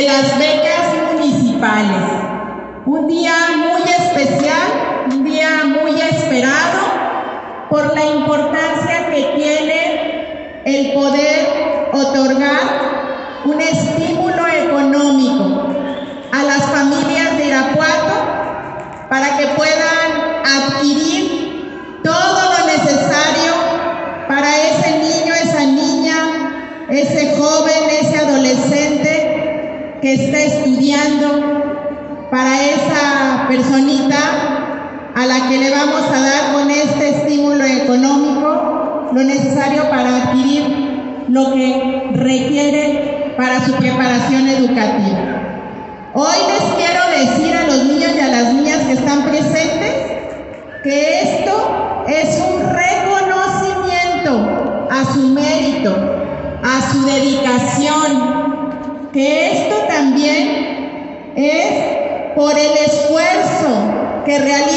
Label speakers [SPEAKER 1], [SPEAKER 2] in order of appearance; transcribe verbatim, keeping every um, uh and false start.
[SPEAKER 1] de las becas municipales. Un día muy especial, un día muy esperado por la importancia que tiene el poder otorgar un estímulo económico a las familias de Irapuato para que puedan adquirir todo lo necesario para ese niño, esa niña, ese joven, ese adolescente que está estudiando, para esa personita a la que le vamos a dar con este estímulo económico lo necesario para adquirir lo que requiere para su preparación educativa. Hoy les quiero decir a los niños y a las niñas que están presentes que esto es un reconocimiento a su mérito, a su dedicación, que esto también es por el esfuerzo que realizan